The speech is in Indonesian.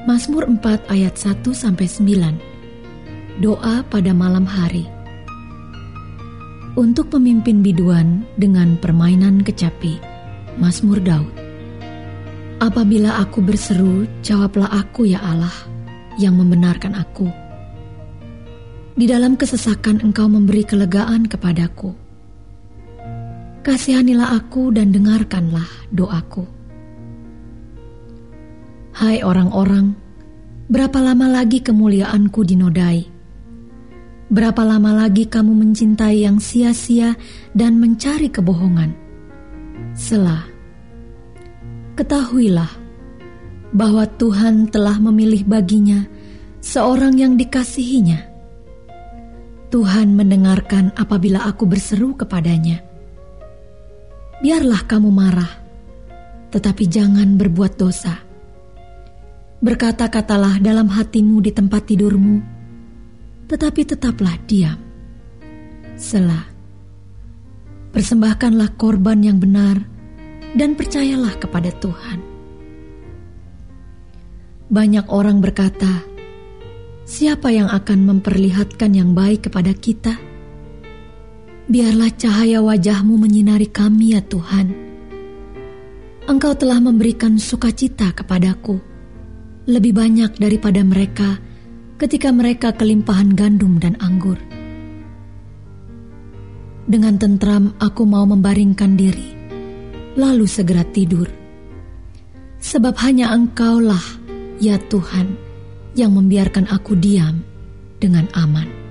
Mazmur 4 ayat 1-9. Doa pada malam hari. Untuk pemimpin biduan dengan permainan kecapi. Mazmur Daud. Apabila aku berseru, jawablah aku ya Allah, yang membenarkan aku. Di dalam kesesakan Engkau memberi kelegaan kepadaku. Kasihanilah aku dan dengarkanlah doaku. Hai orang-orang, berapa lama lagi kemuliaanku dinodai? Berapa lama lagi kamu mencintai yang sia-sia dan mencari kebohongan? Selah. Ketahuilah bahwa Tuhan telah memilih baginya seorang yang dikasihinya. Tuhan mendengarkan apabila aku berseru kepadanya. Biarlah kamu marah, tetapi jangan berbuat dosa. Berkata-katalah dalam hatimu di tempat tidurmu, tetapi tetaplah diam. Selah. Persembahkanlah korban yang benar dan percayalah kepada Tuhan. Banyak orang berkata, siapa yang akan memperlihatkan yang baik kepada kita? Biarlah cahaya wajah-Mu menyinari kami ya Tuhan. Engkau telah memberikan sukacita kepadaku, lebih banyak daripada mereka ketika mereka kelimpahan gandum dan anggur. Dengan tentram aku mau membaringkan diri, lalu segera tidur. Sebab hanya Engkaulah, ya Tuhan, yang membiarkan aku diam dengan aman.